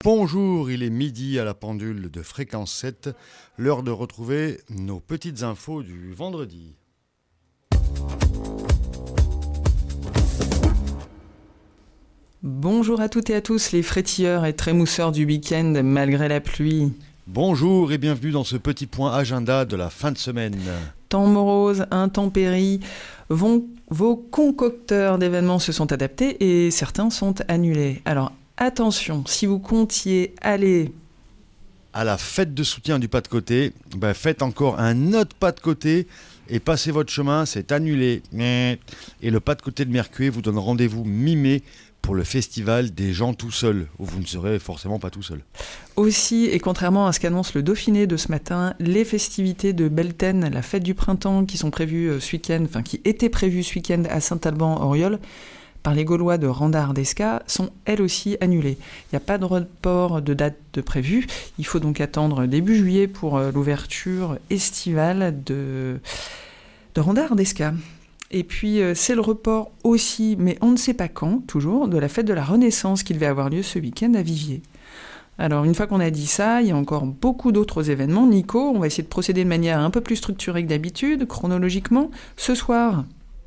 Bonjour, il est midi à la pendule de Fréquence 7, l'heure de retrouver nos petites infos du vendredi. Bonjour à toutes et à tous, les frétilleurs et trémousseurs du week-end malgré la pluie. Bonjour et bienvenue dans ce petit point agenda de la fin de semaine. Temps morose, intempéries, vos concocteurs d'événements se sont adaptés et certains sont annulés. Alors attention, si vous comptiez aller à la fête de soutien du pas de côté, faites encore un autre pas de côté et passez votre chemin, c'est annulé. Et le pas de côté de Mercury vous donne rendez-vous mi-mai pour le festival des gens tout seuls, où vous ne serez forcément pas tout seul. Aussi, et contrairement à ce qu'annonce le Dauphiné de ce matin, les festivités de Belten, la fête du printemps, qui étaient prévues ce week-end à Saint-Alban-Auriol, par les Gaulois de Randard-Desca, sont elles aussi annulées. Il n'y a pas de report de date de prévu. Il faut donc attendre début juillet pour l'ouverture estivale de Randard-Desca. Et puis, c'est le report aussi, mais on ne sait pas quand, toujours, de la fête de la Renaissance qui devait avoir lieu ce week-end à Viviers. Alors, une fois qu'on a dit ça, il y a encore beaucoup d'autres événements. Nico, on va essayer de procéder de manière un peu plus structurée que d'habitude, chronologiquement. Ce soir...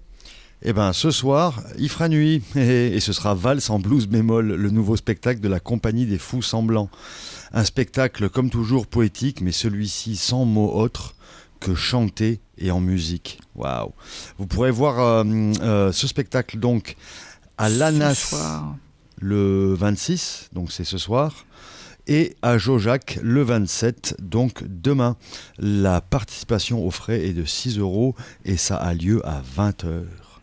ce soir, il fera nuit, et ce sera Valse en blues bémol, le nouveau spectacle de la Compagnie des Fous Semblants. Un spectacle, comme toujours, poétique, mais celui-ci sans mots autres que chanter et en musique. Waouh! Vous pourrez voir ce spectacle donc à l'Anas le 26, donc c'est ce soir, et à Jaujac le 27, donc demain. La participation aux frais est de 6 € et ça a lieu à 20h.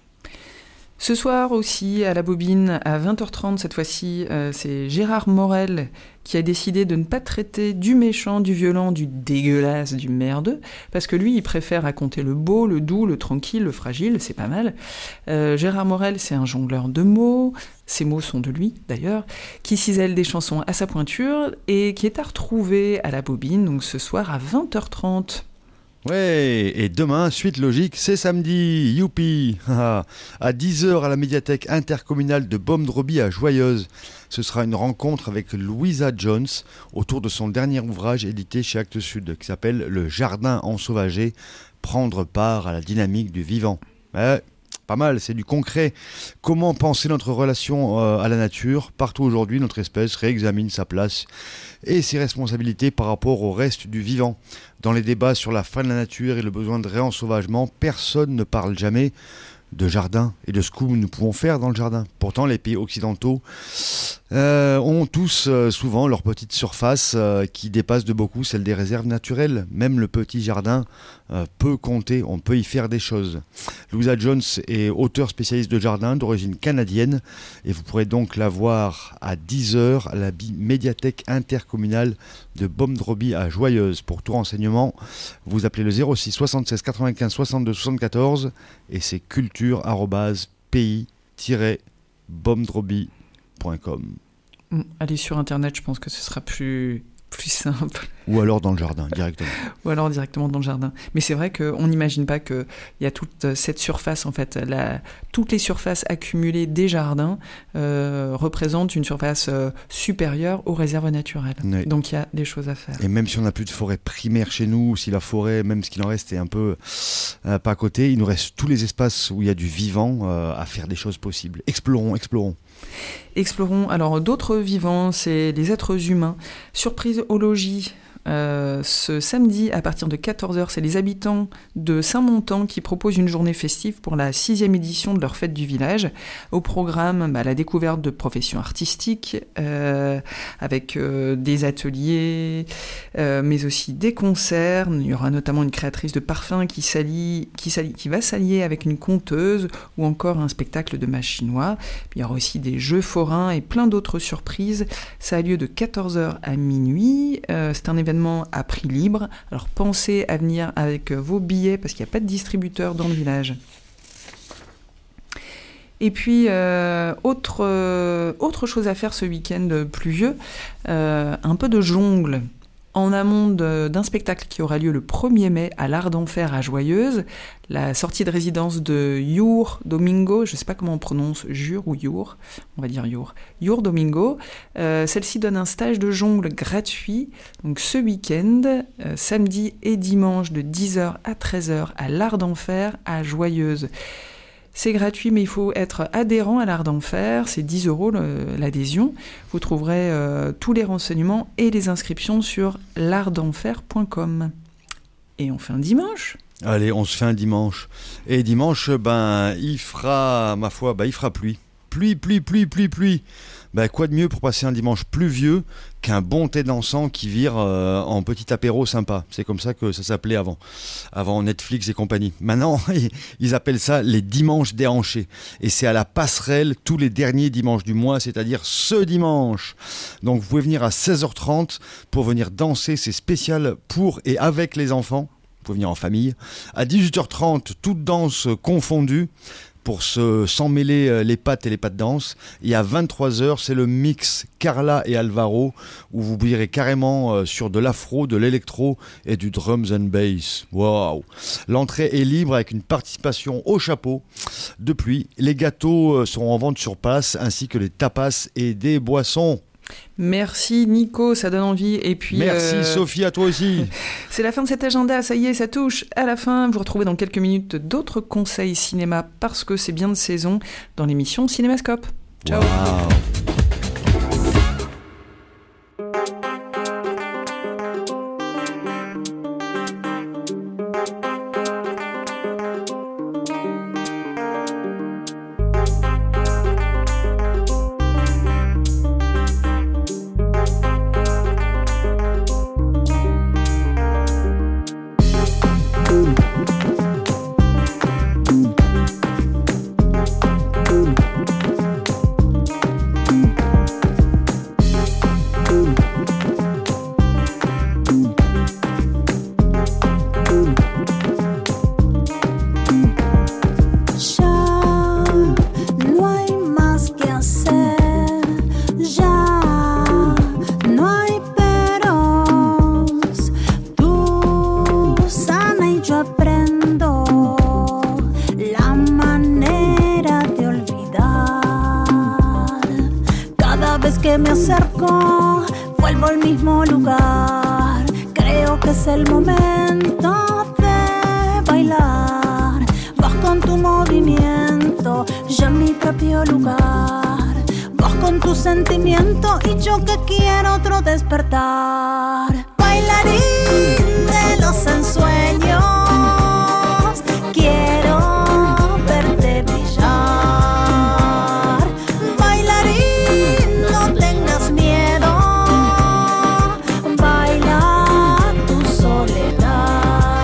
Ce soir aussi, à la Bobine, à 20h30 cette fois-ci, c'est Gérard Morel qui a décidé de ne pas traiter du méchant, du violent, du dégueulasse, du merdeux, parce que lui, il préfère raconter le beau, le doux, le tranquille, le fragile, c'est pas mal. Gérard Morel, c'est un jongleur de mots, ces mots sont de lui d'ailleurs, qui cisèle des chansons à sa pointure et qui est à retrouver à la Bobine, donc ce soir à 20h30. Ouais, et demain, suite logique, c'est samedi, youpi. À 10h à la médiathèque intercommunale de Baume-de-Roby à Joyeuse. Ce sera une rencontre avec Louisa Jones autour de son dernier ouvrage édité chez Actes Sud, qui s'appelle Le Jardin ensauvagé, prendre part à la dynamique du vivant. Pas mal, c'est du concret. Comment penser notre relation à la nature? Partout aujourd'hui, notre espèce réexamine sa place et ses responsabilités par rapport au reste du vivant. Dans les débats sur la fin de la nature et le besoin de réensauvagement, personne ne parle jamais de jardin et de ce que nous pouvons faire dans le jardin. Pourtant, les pays occidentaux ont tous souvent leur petite surface qui dépasse de beaucoup celle des réserves naturelles. Même le petit jardin peut compter, on peut y faire des choses. Louisa Jones est auteure spécialiste de jardin d'origine canadienne et vous pourrez donc la voir à 10h à la médiathèque intercommunale de Baume-de-Roby à Joyeuse. Pour tout renseignement, vous appelez le 06 76 95 62 74 et c'est culture-pays-baumedroby.com. Allez sur internet, je pense que ce sera plus simple. Ou alors dans le jardin, directement. Ou alors directement dans le jardin. Mais c'est vrai qu'on n'imagine pas qu'il y a toute cette surface, en fait. Toutes les surfaces accumulées des jardins représentent une surface supérieure aux réserves naturelles. Oui. Donc il y a des choses à faire. Et même si on n'a plus de forêt primaire chez nous, ou si la forêt, même ce qu'il en reste, est un peu pas à côté, il nous reste tous les espaces où il y a du vivant à faire des choses possibles. Explorons. Explorons. Alors, d'autres vivants, c'est les êtres humains. Surprise au logis. Ce samedi, à partir de 14h, c'est les habitants de Saint-Montan qui proposent une journée festive pour la 6e édition de leur fête du village. Au programme, la découverte de professions artistiques, avec des ateliers, mais aussi des concerts. Il y aura notamment une créatrice de parfums qui va s'allier avec une conteuse, ou encore un spectacle de mâche chinois. Il y aura aussi des jeux forains et plein d'autres surprises. Ça a lieu de 14h à minuit. C'est un événement à prix libre. Alors pensez à venir avec vos billets parce qu'il n'y a pas de distributeur dans le village. Et puis, autre chose à faire ce week-end pluvieux, un peu de jongle. en amont d'un spectacle qui aura lieu le 1er mai à l'Art d'Enfer à Joyeuse, la sortie de résidence de Yur Domingo, je ne sais pas comment on prononce, Jure ou Yur, on va dire Yur Domingo. Celle-ci donne un stage de jongle gratuit, donc ce week-end, samedi et dimanche de 10h à 13h à l'Art d'Enfer à Joyeuse. C'est gratuit, mais il faut être adhérent à l'Art d'Enfer, c'est 10 € l'adhésion. Vous trouverez tous les renseignements et les inscriptions sur l'artdenfer.com. Et on fait un dimanche. Allez, on se fait un dimanche. Et dimanche, il fera, ma foi, il fera pluie. Pluie. Quoi de mieux pour passer un dimanche pluvieux qu'un bon thé d'encens qui vire en petit apéro sympa. C'est comme ça que ça s'appelait avant Netflix et compagnie. Maintenant, ils appellent ça les dimanches déhanchés. Et c'est à la Passerelle tous les derniers dimanches du mois, c'est-à-dire ce dimanche. Donc vous pouvez venir à 16h30 pour venir danser, c'est spécial pour et avec les enfants. Vous pouvez venir en famille. À 18h30, toute danse confondue, pour s'en mêler les pattes et les pas de danse. Et à 23h, c'est le mix Carla et Alvaro, où vous irez carrément sur de l'afro, de l'électro et du drums and bass. Waouh! L'entrée est libre avec une participation au chapeau de pluie. Les gâteaux seront en vente sur place, ainsi que les tapas et des boissons. Merci Nico, ça donne envie. Et puis, merci Sophie, à toi aussi. C'est la fin de cet agenda, ça y est, ça touche à la fin. Vous retrouvez dans quelques minutes d'autres conseils cinéma parce que c'est bien de saison dans l'émission Cinémascope. Ciao. Wow. que me acerco, vuelvo al mismo lugar. Creo que es el momento de bailar. Vos con tu movimiento, yo en mi propio lugar. Vos con tu sentimiento y yo que quiero otro despertar. Bailarín de los ensueños, quiero verte brillar. Bailarín, no tengas miedo, baila tu soledad.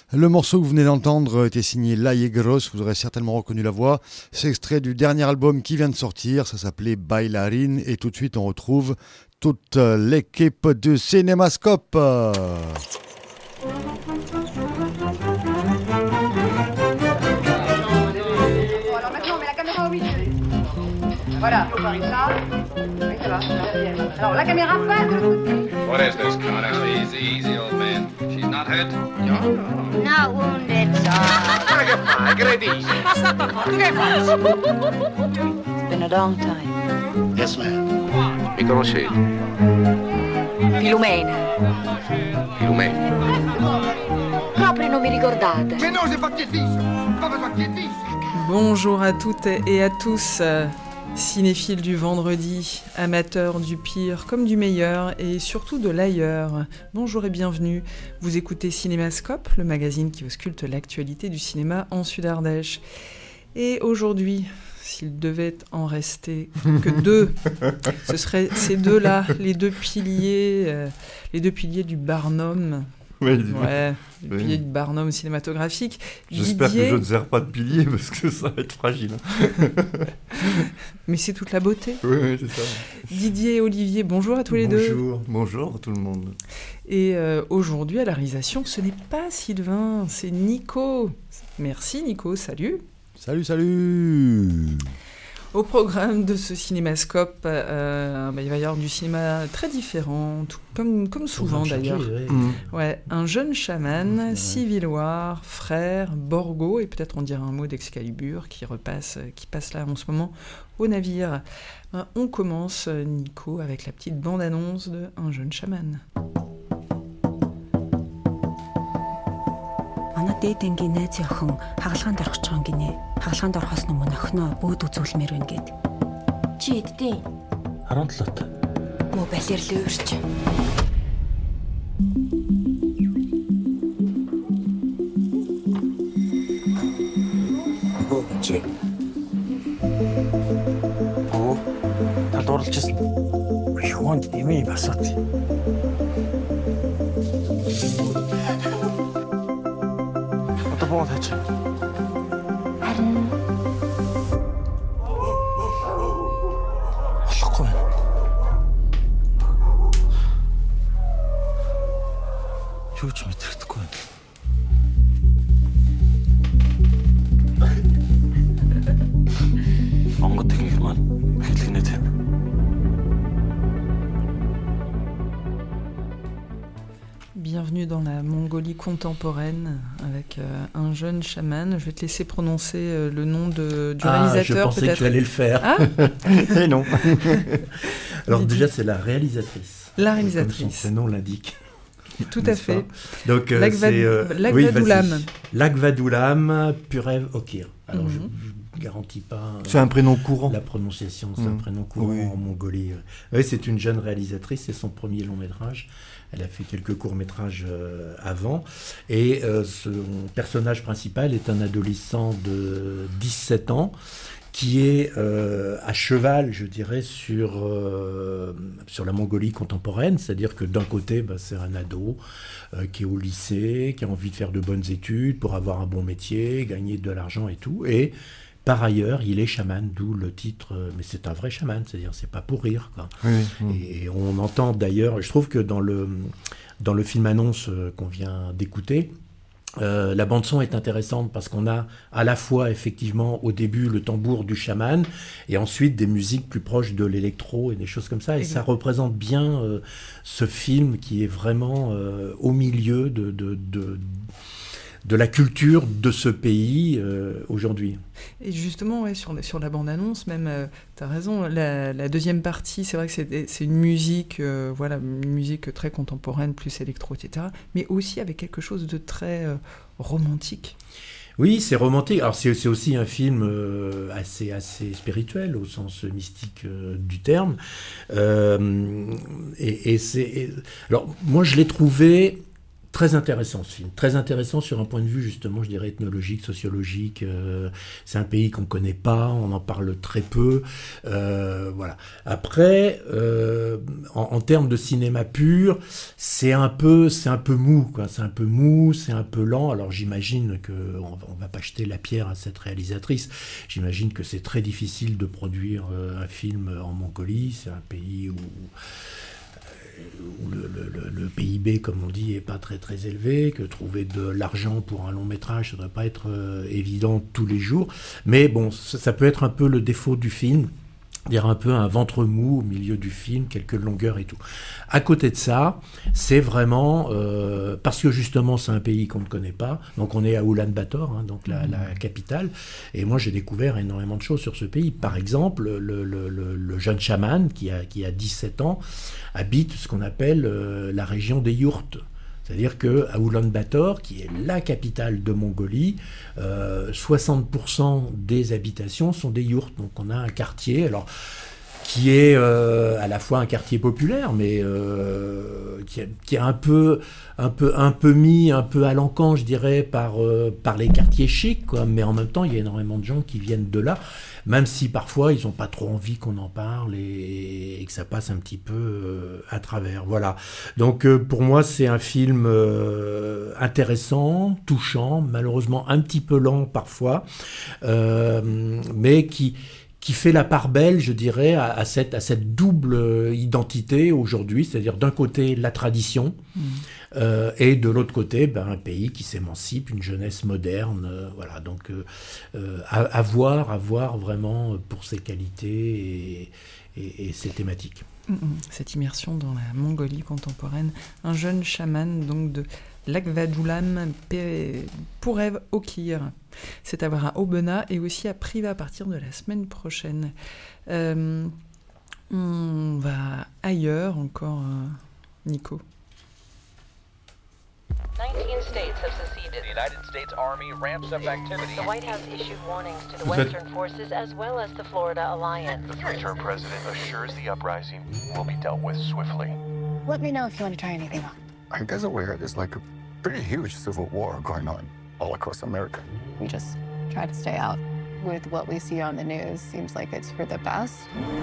Le morceau que vous venez d'entendre était signé Laie Gross, vous aurez certainement reconnu la voix. C'est extrait du dernier album qui vient de sortir, ça s'appelait Bailarine, et tout de suite on retrouve toute l'équipe de Cinémascope. Alors maintenant on met la caméra au milieu. Voilà, on parie ça. Oui, ça va. Alors la caméra passe de l'autre côté. What is this, Connor? Easy, old man. She's not hurt? No. Not wounded. Ma che fai? Credi? It's been a long time. Yes, ma'am. Mi conoscete? Filumena. Filumena. Proprio non mi ricordate. Che no, si fa chiedissimo. Come fa chiedissimo? Bonjour à toutes et à tous, cinéphiles du vendredi, amateurs du pire comme du meilleur et surtout de l'ailleurs. Bonjour et bienvenue, vous écoutez Cinémascope, le magazine qui ausculte l'actualité du cinéma en Sud-Ardèche. Et aujourd'hui, s'il devait en rester que deux, ce seraient ces deux-là, les deux piliers du Barnum. Ouais, Le pilier du Barnum cinématographique. J'espère Didier... que je ne sers pas de pilier parce que ça va être fragile. Mais c'est toute la beauté. Oui, c'est ça. Didier et Olivier, bonjour à tous les deux. Bonjour à tout le monde. Et aujourd'hui, à la réalisation, ce n'est pas Sylvain, c'est Nico. Merci Nico, salut. Salut. Au programme de ce cinémascope, il va y avoir du cinéma très différent, comme souvent d'ailleurs. Ouais, un jeune chaman, Civilloire, frère, Borgo, et peut-être on dira un mot d'Excalibur qui passe là en ce moment au navire. On commence, Nico, avec la petite bande-annonce de Un jeune chaman. Дээдэнгийн найз охин хагалгаанд орох чон гинэ. Хагалгаанд орохоос өмнө охиноо бөөд үзүүлмээр байна гэд. Чи эддээ 17-т. Мө балер л өөрч. Чи. Та дурлажсэн. Юунд дэмий басаад. Бод хач. Харин болохгүй. Юу ч мэдрэхгүй. Монгол техник маань хэлгэнэ тань. Bienvenue dans la Mongolie contemporaine avec un jeune chaman. Je vais te laisser prononcer le nom du réalisateur. Je pensais peut-être. que tu allais le faire. Ah Et non. Alors déjà, c'est la réalisatrice. La réalisatrice. Comme son prénom l'indique. Tout à fait. Donc, Lagvadoulam. Lagvadoulam Purev Okir. Alors, je ne garantis pas... C'est un prénom courant. La prononciation, c'est un prénom courant en Mongolie. Oui, c'est une jeune réalisatrice, c'est son premier long métrage. Elle a fait quelques courts-métrages avant. Et son personnage principal est un adolescent de 17 ans qui est à cheval, je dirais, sur la Mongolie contemporaine. C'est-à-dire que d'un côté, c'est un ado qui est au lycée, qui a envie de faire de bonnes études pour avoir un bon métier, gagner de l'argent et tout. Et par ailleurs, il est chaman, d'où le titre, mais c'est un vrai chaman, c'est-à-dire c'est pas pour rire, quoi. Et on entend d'ailleurs, je trouve que dans le film-annonce qu'on vient d'écouter, la bande-son est intéressante parce qu'on a à la fois effectivement au début le tambour du chaman et ensuite des musiques plus proches de l'électro et des choses comme ça. Et ça représente bien ce film qui est vraiment au milieu de la culture de ce pays aujourd'hui. Et justement, sur la bande-annonce, même, tu as raison, la deuxième partie, c'est vrai que c'est une musique, une musique très contemporaine, plus électro, etc., mais aussi avec quelque chose de très romantique. Oui, c'est romantique. Alors c'est aussi un film assez spirituel au sens mystique du terme. Alors moi, je l'ai trouvé Très intéressant ce film, très intéressant sur un point de vue justement, je dirais ethnologique, sociologique. C'est un pays qu'on ne connaît pas, on en parle très peu. Voilà. Après, en termes de cinéma pur, c'est un peu mou, quoi. C'est un peu mou, c'est un peu lent. Alors j'imagine qu'on ne va pas jeter la pierre à cette réalisatrice. J'imagine que c'est très difficile de produire un film en Mongolie. C'est un pays où le PIB, comme on dit, n'est pas très très élevé, que trouver de l'argent pour un long métrage, ça ne doit pas être évident tous les jours. Mais bon, ça peut être un peu le défaut du film, dire un peu un ventre mou au milieu du film, quelques longueurs et tout. À côté de ça, c'est vraiment, parce que justement c'est un pays qu'on ne connaît pas, donc on est à Oulan-Bator, hein, donc la capitale, et moi j'ai découvert énormément de choses sur ce pays. Par exemple, le jeune chaman qui a 17 ans habite ce qu'on appelle la région des yourtes. C'est-à-dire qu'à Oulan-Bator, qui est la capitale de Mongolie, 60% des habitations sont des yourtes. Donc on a un quartier, alors qui est à la fois un quartier populaire, mais qui est un peu mis un peu à l'encan, je dirais, par les quartiers chics, quoi. Mais en même temps, il y a énormément de gens qui viennent de là, même si parfois ils n'ont pas trop envie qu'on en parle et que ça passe un petit peu à travers. Voilà. Donc pour moi, c'est un film intéressant, touchant, malheureusement un petit peu lent parfois, mais qui fait la part belle, je dirais, à cette double identité aujourd'hui, c'est-à-dire d'un côté la tradition, et de l'autre côté un pays qui s'émancipe, une jeunesse moderne, voilà. Donc à voir vraiment pour ses qualités et ses thématiques. Cette immersion dans la Mongolie contemporaine, un jeune chaman donc de Lakvajulam Purev Okir. C'est à voir à Aubenas et aussi à Privas à partir de la semaine prochaine. On va ailleurs encore, Nico. 19 states have seceded. The United States Army ramps up activity. The White House issued warnings to the Western forces as well as the Florida Alliance. The three-term president assures the uprising will be dealt with swiftly. Let me know if you want to try anything on. Are you guys aware there's like a pretty huge civil war going on all across America? We just try to stay out. With what we see on the news, seems like it's for the best.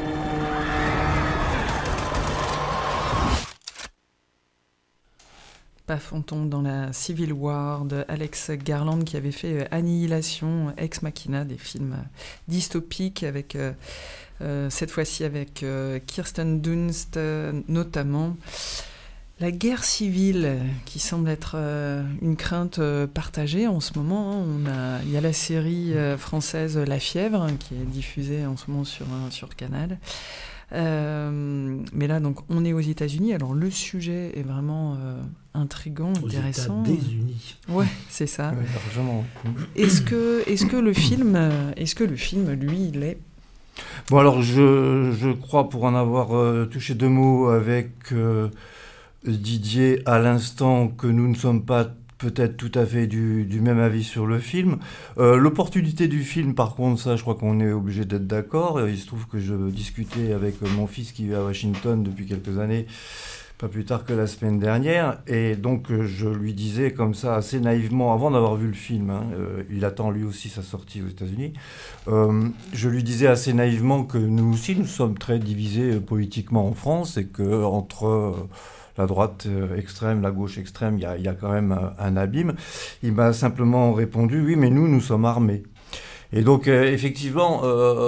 Paf, on tombe dans la Civil War de Alex Garland qui avait fait Annihilation, Ex Machina, des films dystopiques avec cette fois-ci avec Kirsten Dunst notamment. La guerre civile qui semble être une crainte partagée en ce moment. Il y a la série française La Fièvre qui est diffusée en ce moment sur Canal. Mais là, donc, on est aux États-Unis. Alors, le sujet est vraiment intriguant, intéressant. Aux États-Unis. Ouais, c'est ça. Ouais, largement. Est-ce que le film, lui, il est... Bon, alors, je crois, pour en avoir touché deux mots avec Didier à l'instant, que nous ne sommes pas peut-être tout à fait du même avis sur le film. L'opportunité du film, par contre, ça, je crois qu'on est obligé d'être d'accord. Il se trouve que je discutais avec mon fils qui vit à Washington depuis quelques années, pas plus tard que la semaine dernière, et donc je lui disais comme ça, assez naïvement, avant d'avoir vu le film, il attend lui aussi sa sortie aux États-Unis, je lui disais assez naïvement que nous aussi, nous sommes très divisés politiquement en France, et qu'entre... la droite extrême, la gauche extrême, il y a quand même un abîme. Il m'a simplement répondu, oui, mais nous sommes armés. Et donc, effectivement,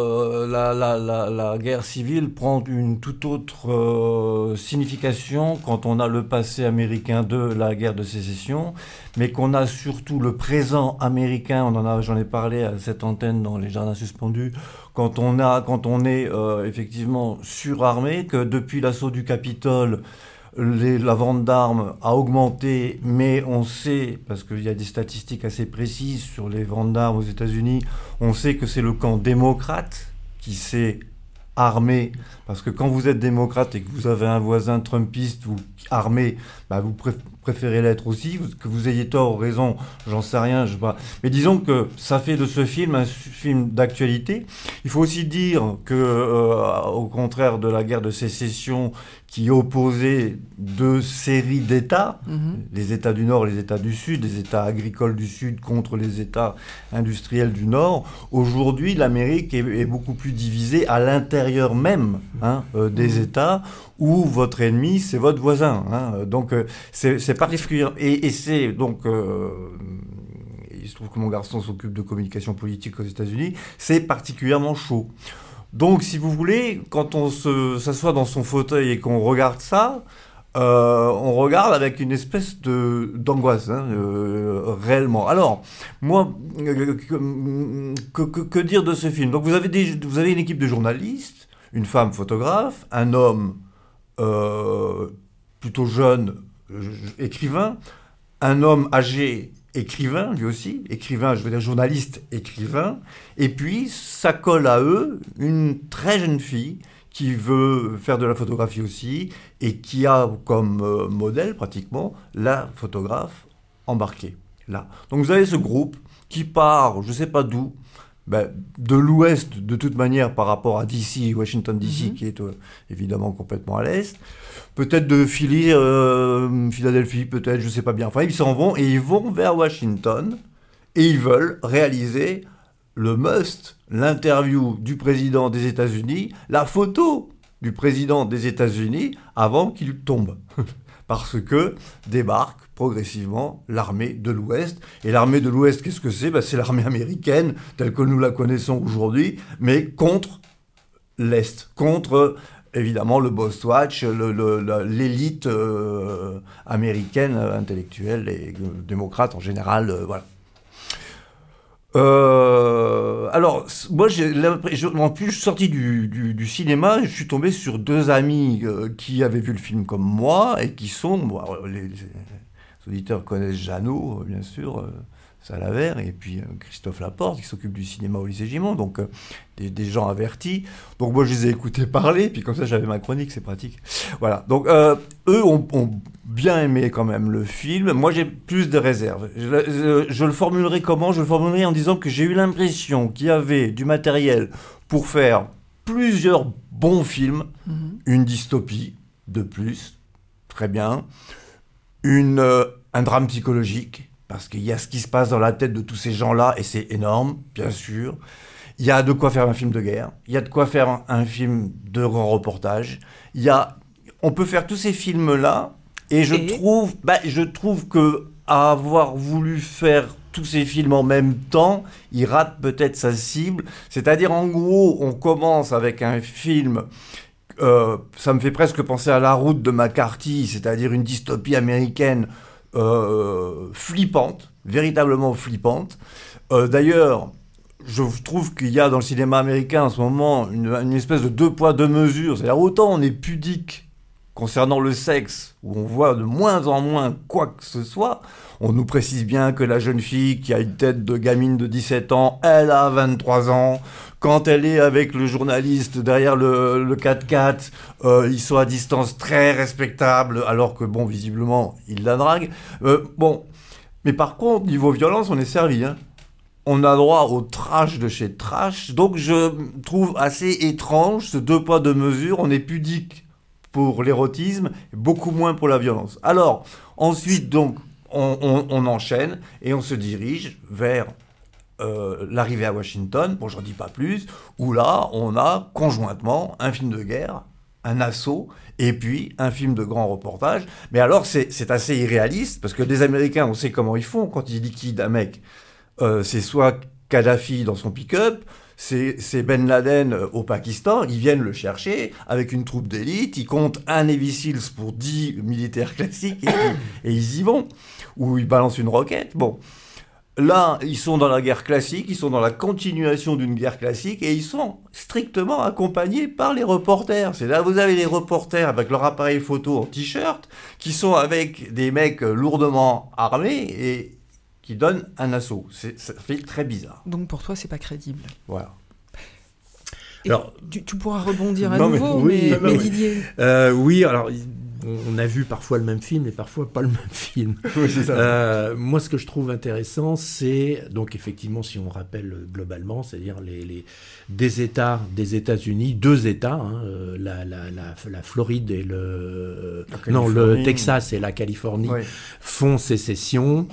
la guerre civile prend une toute autre signification quand on a le passé américain de la guerre de sécession, mais qu'on a surtout le présent américain, j'en ai parlé à cette antenne dans Les Jardins Suspendus, quand on est effectivement surarmé, que depuis l'assaut du Capitole, la vente d'armes a augmenté, mais on sait, parce qu'il y a des statistiques assez précises sur les ventes d'armes aux États-Unis, on sait que c'est le camp démocrate qui s'est armé, parce que quand vous êtes démocrate et que vous avez un voisin trumpiste ou armé, vous préférez l'être aussi, que vous ayez tort ou raison, j'en sais rien, je sais pas. Mais disons que ça fait de ce film un film d'actualité. Il faut aussi dire que, au contraire de la guerre de sécession, qui opposait deux séries d'États, les États du Nord et les États du Sud, les États agricoles du Sud contre les États industriels du Nord. Aujourd'hui, l'Amérique est beaucoup plus divisée à l'intérieur même des États, où votre ennemi, c'est votre voisin. Donc, c'est particulier. Et c'est donc... il se trouve que mon garçon s'occupe de communication politique aux États-Unis, c'est particulièrement chaud. Donc, si vous voulez, quand on s'assoit dans son fauteuil et qu'on regarde ça, on regarde avec une espèce d'angoisse, réellement. Alors, moi, que dire de ce film ? Donc, vous avez une équipe de journalistes, une femme photographe, un homme plutôt jeune, écrivain, un homme âgé, écrivain, lui aussi, écrivain, je veux dire journaliste, écrivain, et puis ça colle à eux une très jeune fille qui veut faire de la photographie aussi, et qui a comme modèle, pratiquement, la photographe embarquée, là. Donc vous avez ce groupe qui part, je ne sais pas d'où, de l'ouest, de toute manière, par rapport à DC, Washington DC, qui est évidemment complètement à l'est, peut-être de Philadelphie, peut-être, je ne sais pas bien. Enfin, ils s'en vont, et ils vont vers Washington, et ils veulent réaliser le must, l'interview du président des États-Unis, la photo du président des États-Unis, avant qu'il tombe. Parce que débarque progressivement l'armée de l'Ouest. Et l'armée de l'Ouest, qu'est-ce que c'est ? C'est l'armée américaine, telle que nous la connaissons aujourd'hui, mais contre l'Est, contre, évidemment, le Boss Watch, l'élite américaine, intellectuelle et démocrate en général, voilà. Alors, moi, en plus, je suis sorti du cinéma, je suis tombé sur deux amis qui avaient vu le film comme moi et qui sont... Bon, les auditeurs connaissent Jeannot, bien sûr, Salavert, et puis Christophe Laporte, qui s'occupe du cinéma au lycée Gimont, donc des gens avertis. Donc moi, je les ai écoutés parler, puis comme ça, j'avais ma chronique, c'est pratique. Voilà, donc eux ont bien aimé quand même le film. Moi, j'ai plus de réserves. Je le formulerai comment ? Je le formulerai en disant que j'ai eu l'impression qu'il y avait du matériel pour faire plusieurs bons films, une dystopie de plus, très bien, un drame psychologique, parce qu'il y a ce qui se passe dans la tête de tous ces gens-là, et c'est énorme, bien sûr. Il y a de quoi faire un film de guerre, il y a de quoi faire un film de grand reportage. On peut faire tous ces films-là, et je trouve que à avoir voulu faire tous ces films en même temps, il rate peut-être sa cible. C'est-à-dire, en gros, on commence avec un film... ça me fait presque penser à La Route de McCarthy, c'est-à-dire une dystopie américaine flippante, véritablement flippante. D'ailleurs, je trouve qu'il y a dans le cinéma américain en ce moment une espèce de deux poids, deux mesures. C'est-à-dire, autant on est pudique concernant le sexe, où on voit de moins en moins quoi que ce soit. On nous précise bien que la jeune fille qui a une tête de gamine de 17 ans, elle a 23 ans. Quand elle est avec le journaliste derrière le 4x4, ils sont à distance très respectable, alors que, bon, visiblement, il la drague. Mais par contre, niveau violence, on est servi, hein. On a droit au trash de chez trash. Donc, je trouve assez étrange ce deux poids, deux mesures. On est pudique pour l'érotisme, beaucoup moins pour la violence. Alors, ensuite, donc, on enchaîne et on se dirige vers l'arrivée à Washington, bon, j'en dis pas plus, où là, on a conjointement un film de guerre, un assaut, et puis un film de grand reportage. Mais alors, c'est assez irréaliste, parce que les Américains, on sait comment ils font quand ils liquident un mec. C'est soit Kadhafi dans son pick-up, c'est Ben Laden au Pakistan, ils viennent le chercher avec une troupe d'élite, ils comptent un Navy Seals pour 10 militaires classiques, et ils y vont, ou ils balancent une roquette, bon. Là, ils sont dans la guerre classique, ils sont dans la continuation d'une guerre classique, et ils sont strictement accompagnés par les reporters. C'est là, vous avez les reporters avec leur appareil photo en t-shirt, qui sont avec des mecs lourdement armés, et qui donnent un assaut. Ça fait très bizarre. Donc pour toi, c'est pas crédible. Voilà. Alors, tu pourras rebondir à nouveau, mais Didier. Oui, alors... on a vu parfois le même film et parfois pas le même film. Oui, c'est ça. Moi, ce que je trouve intéressant, c'est donc effectivement, si on rappelle globalement, c'est-à-dire des États des États-Unis, 2 États, hein, la Floride et le Texas et la Californie font sécession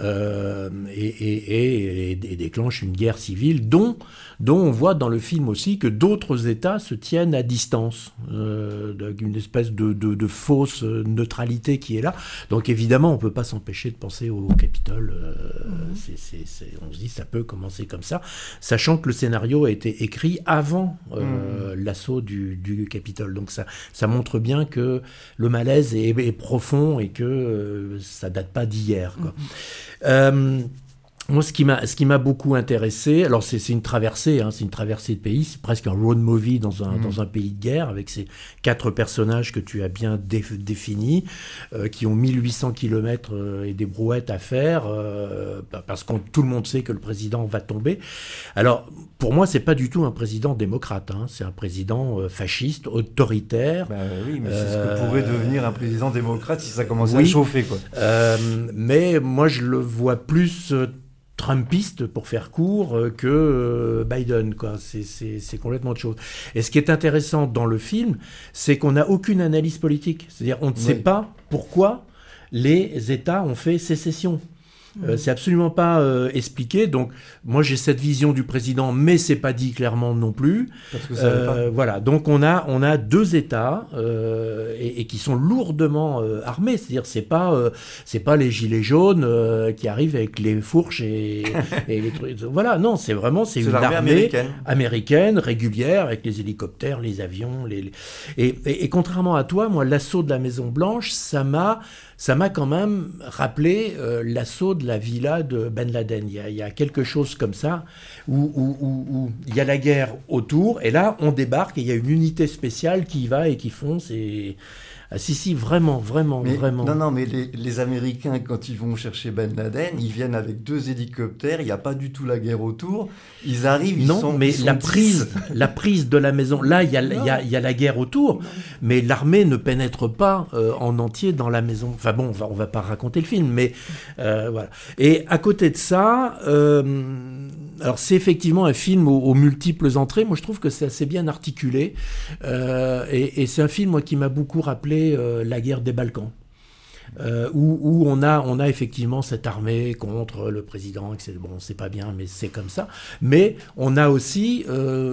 et déclenchent une guerre civile dont on voit dans le film aussi que d'autres États se tiennent à distance, une espèce de fausse neutralité qui est là. Donc évidemment, on ne peut pas s'empêcher de penser au Capitole. On se dit ça peut commencer comme ça, sachant que le scénario a été écrit avant l'assaut du Capitole. Donc ça montre bien que le malaise est profond et que ça date pas d'hier, quoi. Moi, ce qui m'a beaucoup intéressé, alors c'est une traversée, hein, c'est une traversée de pays, c'est presque un road movie dans un pays de guerre, avec ces 4 personnages que tu as bien définis, qui ont 1800 km et des brouettes à faire, parce que tout le monde sait que le président va tomber. Alors, pour moi, c'est pas du tout un président démocrate, hein, c'est un président fasciste, autoritaire. Oui, mais c'est ce que pourrait devenir un président démocrate si ça commençait à chauffer, quoi. Mais moi, je le vois plus trumpiste, pour faire court, que Biden, quoi. C'est complètement autre chose. Et ce qui est intéressant dans le film, c'est qu'on n'a aucune analyse politique. C'est-à-dire, on ne sait pas pourquoi les États ont fait sécession. C'est absolument pas expliqué. Donc, moi, j'ai cette vision du président, mais c'est pas dit clairement non plus. Parce que ça pas. Voilà. Donc, on a 2 États et qui sont lourdement armés. C'est-à-dire, c'est pas les gilets jaunes qui arrivent avec les fourches et les trucs. Voilà. Non, c'est une armée américaine régulière avec les hélicoptères, les avions, et contrairement à toi, moi, l'assaut de la Maison Blanche, ça m'a quand même rappelé l'assaut de la villa de Ben Laden. Il y a quelque chose comme ça, où il y a la guerre autour, et là, on débarque, et il y a une unité spéciale qui y va et qui fonce, et... Ah, si, vraiment. Non, mais les Américains, quand ils vont chercher Ben Laden, ils viennent avec 2 hélicoptères, il n'y a pas du tout la guerre autour, ils arrivent, la prise de la maison, là, il y a la guerre autour, mais l'armée ne pénètre pas en entier dans la maison. Enfin bon, on va pas raconter le film, mais voilà. Et à côté de ça, alors c'est effectivement un film aux multiples entrées. Moi, je trouve que c'est assez bien articulé, et c'est un film, moi, qui m'a beaucoup rappelé la guerre des Balkans. Où on a effectivement cette armée contre le président, etc. Bon, c'est pas bien, mais c'est comme ça. Mais on a aussi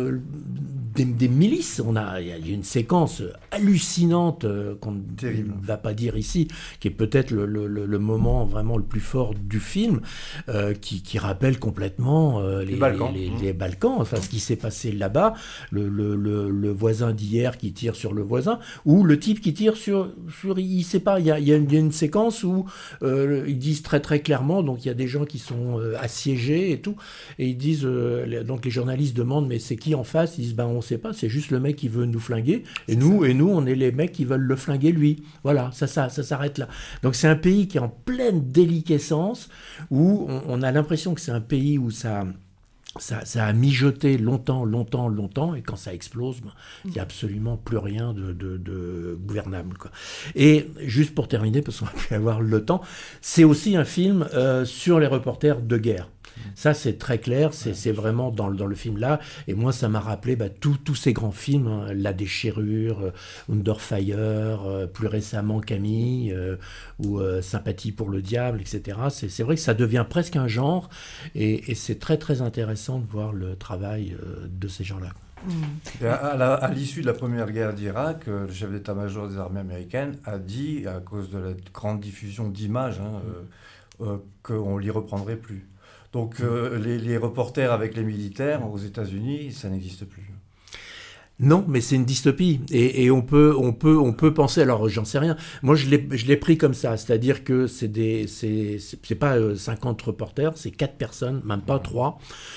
des milices. Il y a une séquence hallucinante qu'on ne va pas dire ici, qui est peut-être le moment vraiment le plus fort du film, qui rappelle complètement les Balkans. Enfin, ce qui s'est passé là-bas, le voisin d'hier qui tire sur le voisin, ou le type qui tire sur il sait pas. Il y a une séquence où ils disent très très clairement, donc il y a des gens qui sont assiégés et tout, et ils disent, donc les journalistes demandent, mais c'est qui en face? Ils disent, on sait pas, c'est juste le mec qui veut nous flinguer, et nous on est les mecs qui veulent le flinguer lui. Voilà, ça s'arrête là. Donc c'est un pays qui est en pleine déliquescence, où on a l'impression que c'est un pays où ça a mijoté longtemps, et quand ça explose, il n'y a absolument plus rien de gouvernable, quoi. Et juste pour terminer, parce qu'on va plus avoir le temps, c'est aussi un film sur les reporters de guerre. Ça, c'est très clair, c'est vraiment dans le film là, et moi ça m'a rappelé tous ces grands films, hein, La Déchirure, Under Fire, plus récemment Camille, ou Sympathie pour le diable, etc. C'est vrai que ça devient presque un genre, et c'est très très intéressant de voir le travail de ces gens-là. À l'issue de la première guerre d'Irak, le chef d'état-major des armées américaines a dit, à cause de la grande diffusion d'images, qu'on ne l'y reprendrait plus. Donc les reporters avec les militaires aux États-Unis, ça n'existe plus. Non, mais c'est une dystopie, et on peut penser. Alors j'en sais rien. Moi je l'ai pris comme ça, c'est-à-dire que c'est pas 50 reporters, c'est 4 personnes, même pas 3,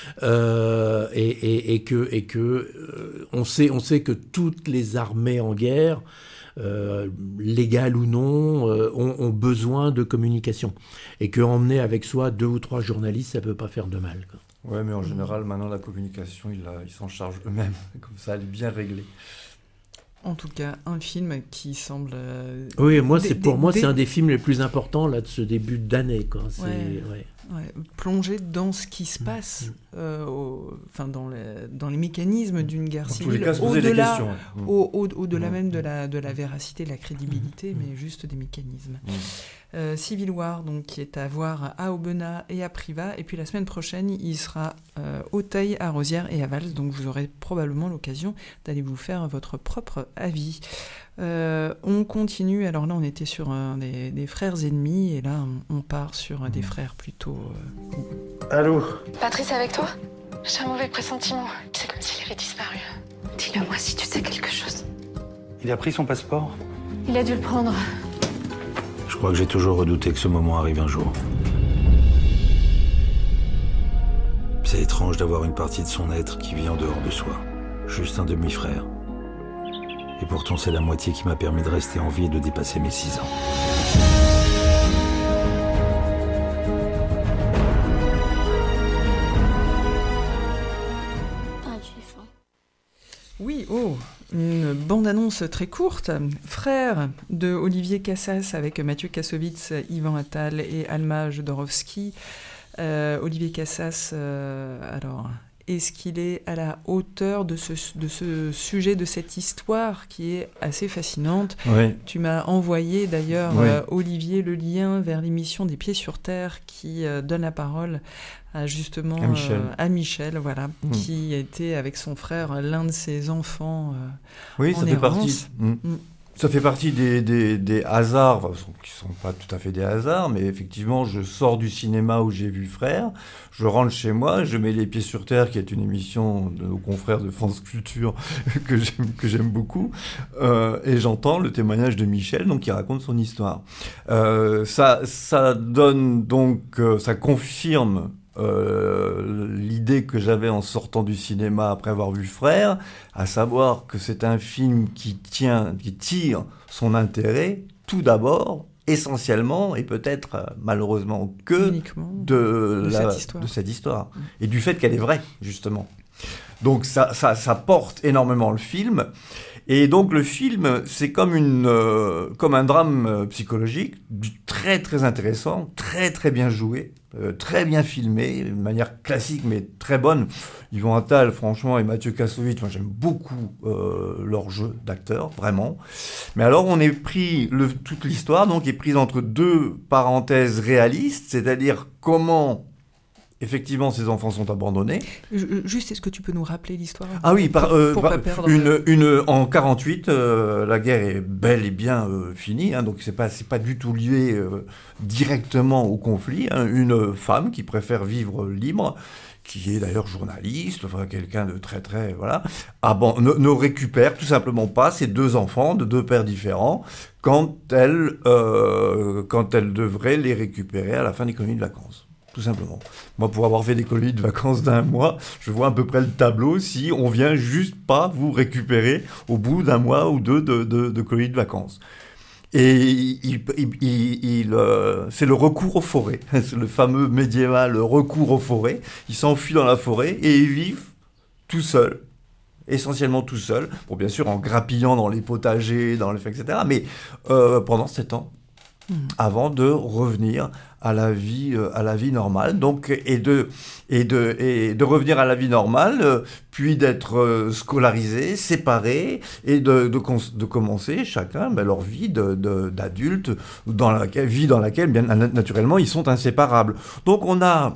et que on sait que toutes les armées en guerre, légales ou non, ont besoin de communication, et qu'emmener avec soi 2 ou 3 journalistes, ça peut pas faire de mal, quoi. Ouais, mais en général, maintenant, la communication, ils s'en chargent eux-mêmes. Comme ça, elle est bien réglée. En tout cas, un film qui semble... oui, pour moi, c'est un des films les plus importants là, de ce début d'année. Quoi. Plonger dans ce qui se passe, dans les mécanismes d'une guerre civile, au-delà même de la véracité, de la crédibilité, mais juste des mécanismes. Civil War, donc, qui est à voir à Aubenas et à Privas, et puis la semaine prochaine, il sera Auteuil, à Rosières et à Vals, donc vous aurez probablement l'occasion d'aller vous faire votre propre avis. On continue, alors là on était sur des frères ennemis, et là on part sur des frères plutôt... Allô ? Patrice avec toi ? J'ai un mauvais pressentiment, c'est comme s'il avait disparu. Dis-le moi si tu sais quelque chose. Il a pris son passeport ? Il a dû le prendre. Je crois que j'ai toujours redouté que ce moment arrive un jour. C'est étrange d'avoir une partie de son être qui vit en dehors de soi. Juste un demi-frère. Et pourtant, c'est la moitié qui m'a permis de rester en vie et de dépasser mes 6 ans. Oui, une bande-annonce très courte. Frères de Olivier Cassas avec Mathieu Kassovitz, Yvan Attal et Alma Jodorowsky. Olivier Cassas, alors... Est-ce qu'il est à la hauteur de ce sujet, de cette histoire qui est assez fascinante ? Oui. Tu m'as envoyé d'ailleurs, Olivier, le lien vers l'émission des Pieds sur Terre qui donne la parole à justement à Michel, voilà, qui était avec son frère l'un de ses enfants oui, en ça errance. Fait partie. Ça fait partie des hasards, qui ne sont pas tout à fait des hasards, mais effectivement, je sors du cinéma où j'ai vu Frères, je rentre chez moi, je mets Les Pieds sur Terre, qui est une émission de nos confrères de France Culture que j'aime beaucoup, et j'entends le témoignage de Michel, donc, qui raconte son histoire. Ça donne donc, ça confirme l'idée que j'avais en sortant du cinéma après avoir vu Frères, à savoir que c'est un film qui tire son intérêt tout d'abord, essentiellement, et peut-être malheureusement que de cette histoire. Et du fait qu'elle est vraie, justement. Donc ça porte énormément le film. Et donc le film, c'est comme un drame psychologique, très très intéressant, très très bien joué, très bien filmé, de manière classique mais très bonne. Yvan Attal, franchement, et Mathieu Kassovitz, moi j'aime beaucoup leur jeu d'acteur, vraiment. Mais alors on est pris, toute l'histoire donc est prise entre deux parenthèses réalistes, c'est-à-dire comment... Effectivement, ces enfants sont abandonnés. Juste, est-ce que tu peux nous rappeler l'histoire ? Ah oui, pas perdre en 48, la guerre est bel et bien finie, hein, donc c'est pas du tout lié directement au conflit. Hein, une femme qui préfère vivre libre, qui est d'ailleurs journaliste, enfin quelqu'un de très très voilà, ne récupère tout simplement pas ses 2 enfants de 2 pères différents quand elle devrait les récupérer à la fin des colonies de vacances. Tout simplement. Moi, pour avoir fait des colonies de vacances d'1 mois, je vois à peu près le tableau si on vient juste pas vous récupérer au bout d'1 mois ou 2 de colonies de vacances. Et c'est le recours aux forêts. C'est le fameux médiéval recours aux forêts. Ils s'enfuient dans la forêt et ils vivent tout seuls. Essentiellement tout seuls. Bon, bien sûr, en grappillant dans les potagers, etc. Mais pendant 7 ans. Avant de revenir à la vie normale, donc et de revenir à la vie normale, puis d'être scolarisés, séparés, et de commencer chacun leur vie d'adulte dans laquelle bien naturellement ils sont inséparables. Donc on a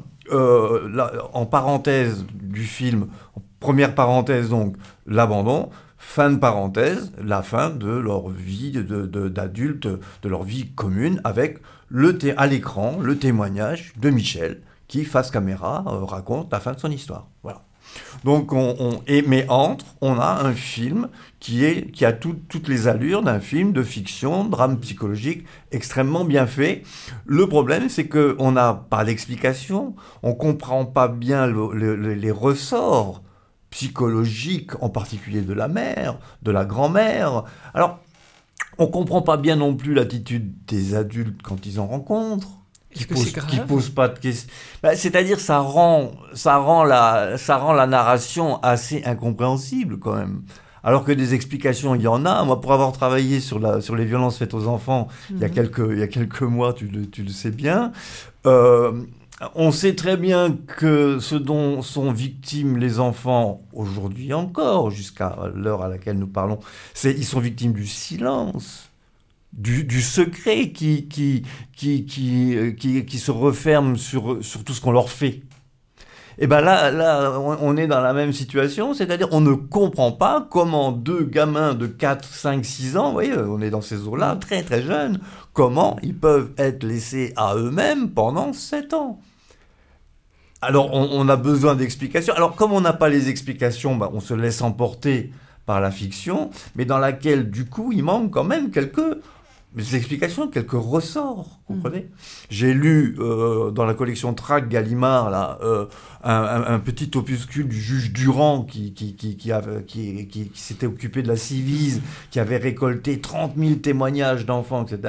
en parenthèse du film, en première parenthèse donc l'abandon. Fin de parenthèse, la fin de leur vie d'adulte, de leur vie commune, avec à l'écran le témoignage de Michel, qui, face caméra, raconte la fin de son histoire. Voilà. Donc, mais on a un film qui a toutes les allures d'un film de fiction, drame psychologique, extrêmement bien fait. Le problème, c'est qu'on n'a pas d'explication, on ne comprend pas bien les ressorts psychologique, en particulier de la mère, de la grand-mère. Alors, on comprend pas bien non plus l'attitude des adultes quand ils en rencontrent, qui posent pas de questions. C'est-à-dire, ça rend la narration assez incompréhensible quand même. Alors que des explications, il y en a. Moi, pour avoir travaillé sur les violences faites aux enfants il y a quelques mois, tu le sais bien, on sait très bien que ce dont sont victimes les enfants, aujourd'hui encore, jusqu'à l'heure à laquelle nous parlons, ils sont victimes du silence, du secret qui se referme sur tout ce qu'on leur fait. Et bien là, on est dans la même situation, c'est-à-dire on ne comprend pas comment deux gamins de 4, 5, 6 ans, vous voyez, on est dans ces eaux-là, très très jeunes, comment ils peuvent être laissés à eux-mêmes pendant 7 ans. Alors on a besoin d'explications. Alors comme on n'a pas les explications, on se laisse emporter par la fiction, mais dans laquelle du coup il manque quand même quelques explications, quelques ressorts, vous comprenez ? J'ai lu dans la collection Trac Gallimard là, un petit opuscule du juge Durand qui s'était occupé de la Civise, qui avait récolté 30 000 témoignages d'enfants, etc.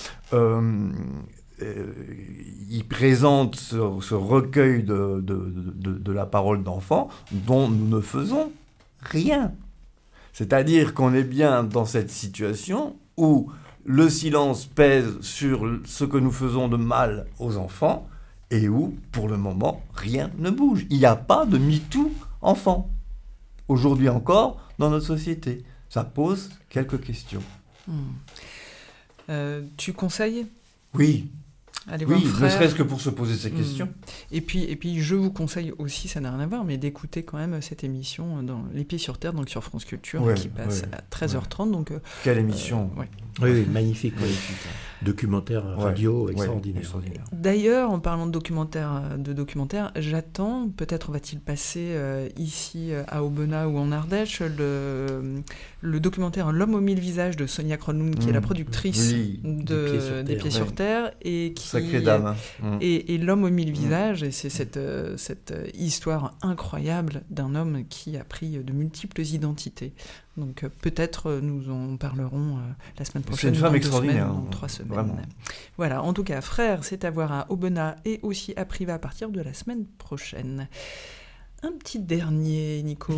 Il présente ce recueil de la parole d'enfants dont nous ne faisons rien. C'est-à-dire qu'on est bien dans cette situation où le silence pèse sur ce que nous faisons de mal aux enfants et où, pour le moment, rien ne bouge. Il n'y a pas de MeToo enfant. Aujourd'hui encore, dans notre société. Ça pose quelques questions. Tu conseilles ? Oui. Allez voir Frères. Ne serait-ce que pour se poser ces questions. Et puis, je vous conseille aussi, ça n'a rien à voir, mais d'écouter quand même cette émission dans Les Pieds sur Terre, donc sur France Culture, qui passe à 13h30. Donc, quelle émission Oui, magnifique. Documentaire radio extraordinaire. D'ailleurs, en parlant de documentaire, j'attends, peut-être va-t-il passer ici à Aubenas ou en Ardèche, le documentaire L'homme aux 1000 visages de Sonia Kronlund, qui est la productrice des Pieds sur Terre, et qui sacrée dame. Et L'homme aux 1000 visages, et c'est cette histoire incroyable d'un homme qui a pris de multiples identités. Donc peut-être nous en parlerons la semaine prochaine. C'est une femme extraordinaire. Dans 3 semaines. Vraiment. Voilà, en tout cas, Frères, c'est à voir à Aubenas et aussi à Privas à partir de la semaine prochaine. Un petit dernier, Nico.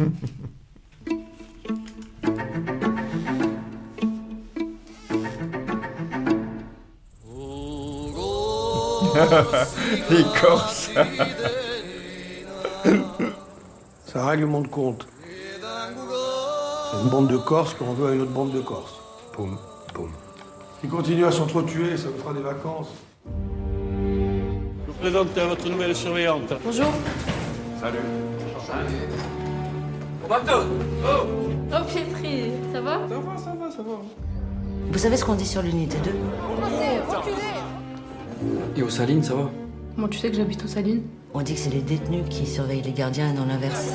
Les Corses. Ça règle de compte. C'est une bande de Corses qu'on veut à une autre bande de Corses. Poum, poum. Ils continuent à s'entretuer, ça nous fera des vacances. Je vous présente à votre nouvelle surveillante. Bonjour. Salut. Au bateau. Oh Pietri, ça va ? Ça va. Vous savez ce qu'on dit sur l'unité 2 ? Et aux Salines, ça va ? Comment tu sais que j'habite aux Salines ? On dit que c'est les détenus qui surveillent les gardiens et non l'inverse.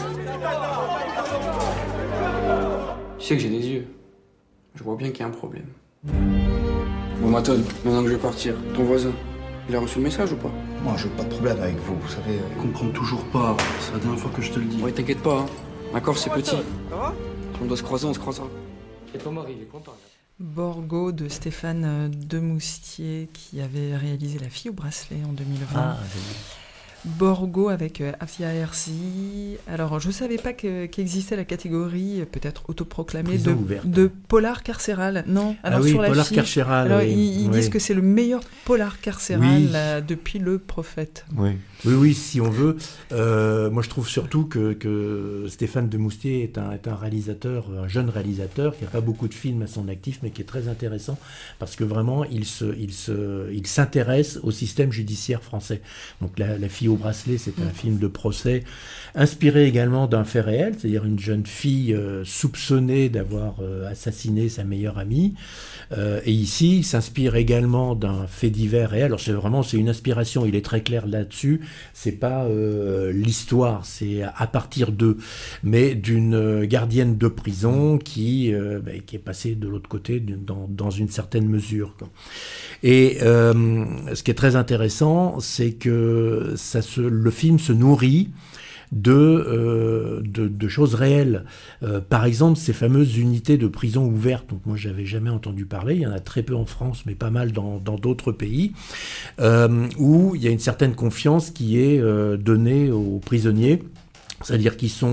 Tu sais que j'ai des yeux. Je vois bien qu'il y a un problème. Bon, Mathilde, maintenant que je vais partir, ton voisin, il a reçu le message ou pas ? Moi, je veux pas de problème avec vous, vous savez. Je comprends toujours pas. C'est la dernière fois que je te le dis. Ouais, t'inquiète pas, hein. D'accord, c'est petit. Ça va ? Si on doit se croiser, on se croisera. Et ton mari, il est content. Borgo de Stéphane Demoustier qui avait réalisé La fille au bracelet en 2020. Ah, Borgo avec Afia Herzi. Alors, je ne savais pas qu'existait la catégorie, peut-être autoproclamée, de polar carcéral. Non, alors sur la polar fiche, carcéral. Alors, ils disent que c'est le meilleur polar carcéral depuis Le Prophète. Oui, si on veut. Moi, je trouve surtout que Stéphane Demoustier est un réalisateur, un jeune réalisateur qui n'a pas beaucoup de films à son actif, mais qui est très intéressant parce que vraiment, il s'intéresse au système judiciaire français. Donc, La fille au bracelet, c'est un film de procès inspiré également d'un fait réel, c'est-à-dire une jeune fille soupçonnée d'avoir assassiné sa meilleure amie. Et ici, il s'inspire également d'un fait divers réel. Alors c'est une inspiration, il est très clair là-dessus. C'est pas l'histoire, c'est à partir mais d'une gardienne de prison qui est passée de l'autre côté dans une certaine mesure. Et ce qui est très intéressant, c'est que le film se nourrit de choses réelles. Par exemple, ces fameuses unités de prison ouvertes, donc moi j'avais jamais entendu parler, il y en a très peu en France, mais pas mal dans d'autres pays, où il y a une certaine confiance qui est donnée aux prisonniers, c'est-à-dire qu'ils sont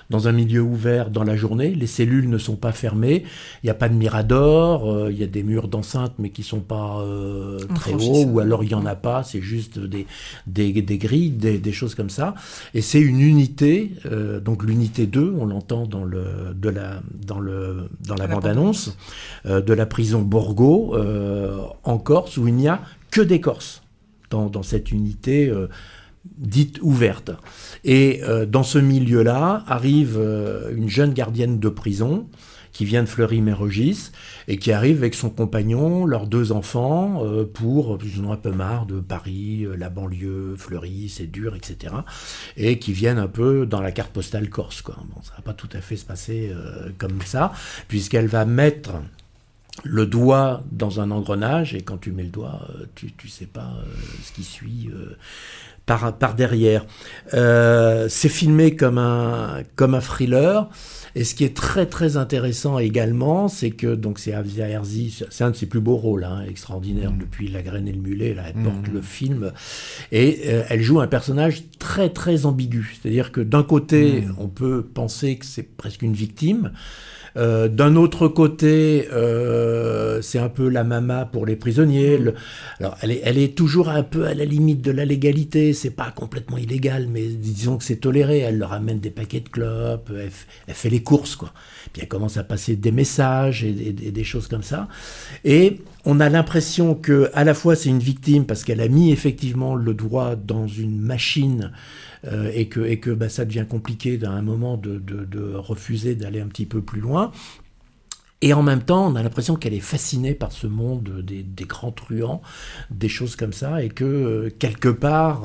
dans un milieu ouvert dans la journée. Les cellules ne sont pas fermées. Il n'y a pas de mirador. Il y a des murs d'enceinte, mais qui ne sont pas très hauts. Ou alors il n'y en a pas. C'est juste des grilles, des choses comme ça. Et c'est une unité. Donc l'unité 2, on l'entend dans la bande-annonce, de la prison Borgo, en Corse, où il n'y a que des Corses dans cette unité dite ouverte. Et dans ce milieu-là arrive une jeune gardienne de prison qui vient de Fleury-Mérogis et qui arrive avec son compagnon, leurs 2 enfants, pour, ils en ont un peu marre de Paris, la banlieue, Fleury, c'est dur, etc. Et qui viennent un peu dans la carte postale corse, quoi. Bon, ça va pas tout à fait se passer comme ça, puisqu'elle va mettre le doigt dans un engrenage, et quand tu mets le doigt, tu sais pas ce qui suit par derrière. C'est filmé comme un thriller, et ce qui est très très intéressant également, c'est que donc c'est Asia Herzi, c'est un de ses plus beaux rôles, extraordinaire, depuis La Graine et le Mulet, là, elle porte le film, et elle joue un personnage très très ambigu, c'est-à-dire que d'un côté, on peut penser que c'est presque une victime. D'un autre côté, c'est un peu la mama pour les prisonniers. Alors, elle est toujours un peu à la limite de la légalité. C'est pas complètement illégal, mais disons que c'est toléré. Elle leur amène des paquets de clopes, elle fait les courses, quoi. Puis elle commence à passer des messages et des choses comme ça. Et on a l'impression que, à la fois, c'est une victime parce qu'elle a mis effectivement le doigt dans une machine. Et que ça devient compliqué à un moment de refuser d'aller un petit peu plus loin. Et en même temps, on a l'impression qu'elle est fascinée par ce monde des grands truands, des choses comme ça, et que quelque part,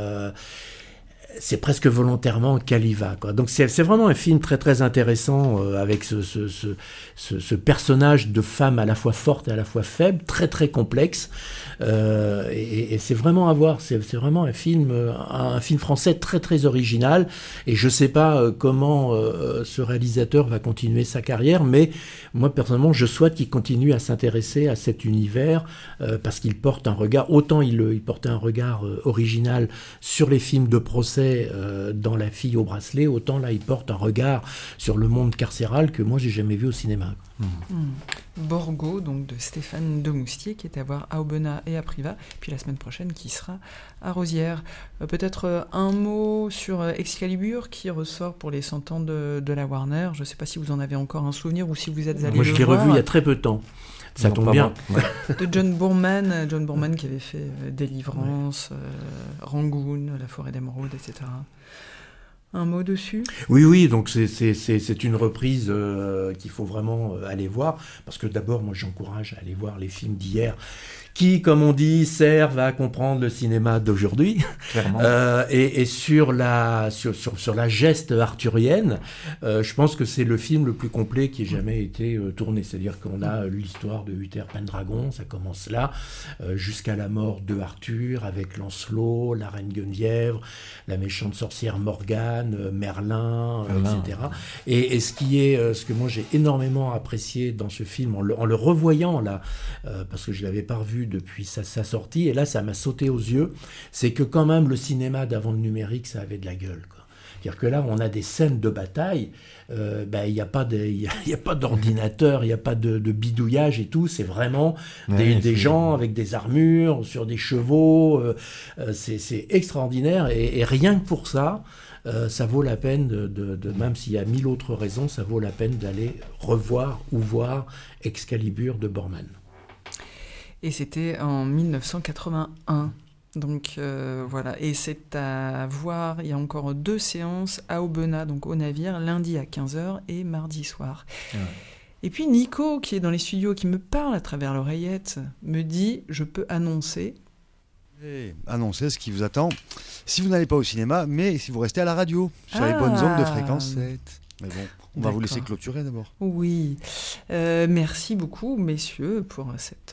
c'est presque volontairement qu'elle y va, quoi. Donc c'est vraiment un film très très intéressant, avec ce personnage de femme à la fois forte et à la fois faible, très très complexe, et c'est vraiment à voir. C'est vraiment un film français très très original, et je sais pas comment ce réalisateur va continuer sa carrière, mais moi personnellement je souhaite qu'il continue à s'intéresser à cet univers, parce qu'il porte un regard, autant il portait un regard original sur les films de procès dans La Fille au bracelet, autant là il porte un regard sur le monde carcéral que moi j'ai jamais vu au cinéma. Borgo, donc de Stéphane Demoustier, qui est à voir à Aubenas et à Privas, puis la semaine prochaine qui sera à Rosières. Peut-être un mot sur Excalibur qui ressort pour les 100 ans de la Warner. Je ne sais pas si vous en avez encore un souvenir ou si vous êtes allé le voir. Moi je l'ai revu il y a très peu de temps. Ça tombe bien. De John Boorman qui avait fait Délivrance, Rangoon, La Forêt d'Émeraude, etc. Un mot dessus ? Oui, donc c'est une reprise qu'il faut vraiment aller voir, parce que d'abord, moi j'encourage à aller voir les films d'hier, qui, comme on dit, servent à comprendre le cinéma d'aujourd'hui. Et sur la geste arthurienne, je pense que c'est le film le plus complet qui ait jamais été tourné. C'est-à-dire qu'on a l'histoire de Uther Pendragon, ça commence là, jusqu'à la mort de Arthur, avec Lancelot, la reine Guenièvre, la méchante sorcière Morgane, Merlin, etc. Et ce que moi j'ai énormément apprécié dans ce film, en le revoyant là, parce que je l'avais pas revu depuis sa sortie, et là ça m'a sauté aux yeux, c'est que quand même le cinéma d'avant le numérique, ça avait de la gueule, quoi. C'est-à-dire que là on a des scènes de bataille, il n'y a pas d'ordinateur, il n'y a pas de bidouillage et tout, c'est vraiment des gens avec des armures, sur des chevaux, c'est extraordinaire, et rien que pour ça, ça vaut la peine, même s'il y a 1000 autres raisons, ça vaut la peine d'aller revoir ou voir Excalibur de Boorman. Et c'était en 1981. Donc voilà, et c'est à voir, il y a encore 2 séances à Aubenas, donc au Navire, lundi à 15h et mardi soir. Ouais. Et puis Nico, qui est dans les studios, qui me parle à travers l'oreillette, me dit, je peux annoncer... Annoncer ce qui vous attend, si vous n'allez pas au cinéma, mais si vous restez à la radio, sur les bonnes ondes de fréquence 7. Mais bon, on va vous laisser clôturer d'abord. Oui, merci beaucoup, messieurs, pour cette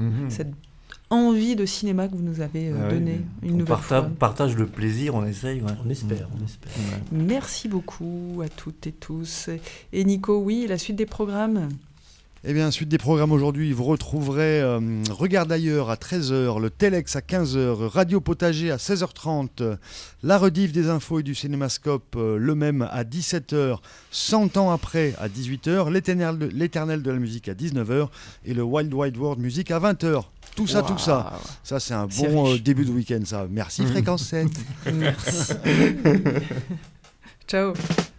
envie de cinéma que vous nous avez donnée une nouvelle fois. On partage le plaisir, on essaye. Ouais. On espère. Ouais. Merci beaucoup à toutes et tous. Et Nico, oui, la suite des programmes ? Eh bien, suite des programmes aujourd'hui, vous retrouverez Regarde ailleurs à 13h, le Telex à 15h, Radio Potager à 16h30, la rediff des infos et du cinémascope, le même à 17h, 100 ans après à 18h, l'éternel de la musique à 19h et le Wild Wide World Music à 20h. Tout ça, tout ça. Ça, c'est un bon début de week-end, ça. Merci Fréquence 7. Merci. Ciao.